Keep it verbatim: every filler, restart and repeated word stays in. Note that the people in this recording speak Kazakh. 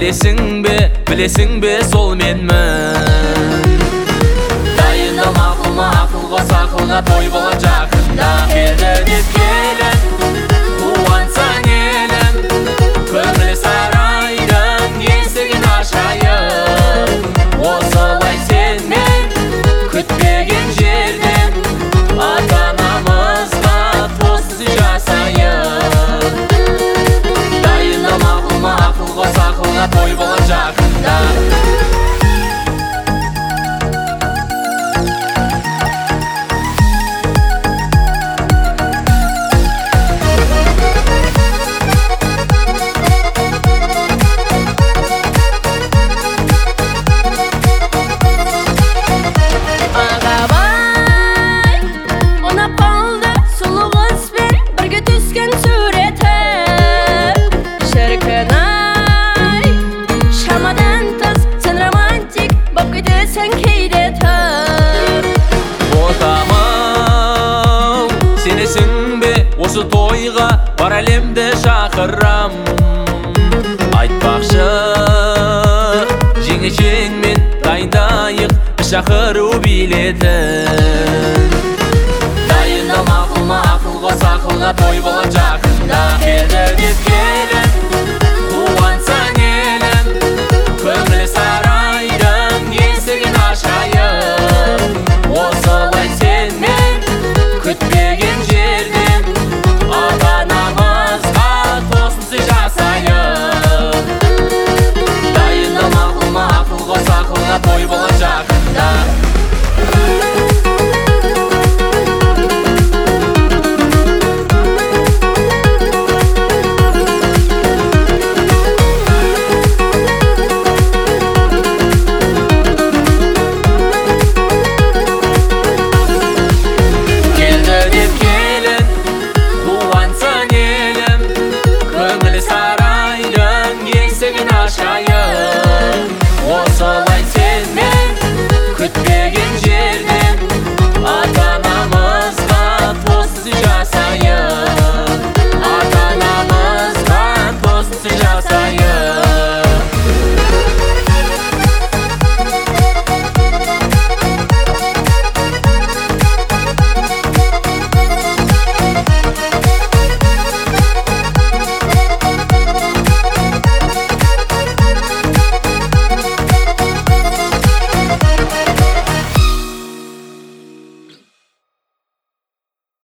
Bilesің бе, білесің бе сол менмін. Дайындал мақұл-ма, ақыл қос ақылға той болар жақында. Келді деп келін, қуансаң елім, көңіл сарайдың есігін ашайын. Осылай сенмен күтпеген жерден ата-анамызға тосын жасайын. Дайындал мақұл-ма, ақыл қос ақылға той болар жақында. Сенесің бе осы тойға бар әлемді шақырам. Айтпақшы жеңешеңмен дайындайық шақыру билетін. Дайындал мақұл-ма, ақыл қос ақылға той болар жақында. Келді деп келін, қуансаң елім, көңіл сарайдың есігін ашайын. Осылай сенмен күтпеген жерден ата-анамызға тосын сый жасайын. Дайындал мақұл-ма, ақыл қос ақылға той болар жақында. Saraydın есігін ашайын.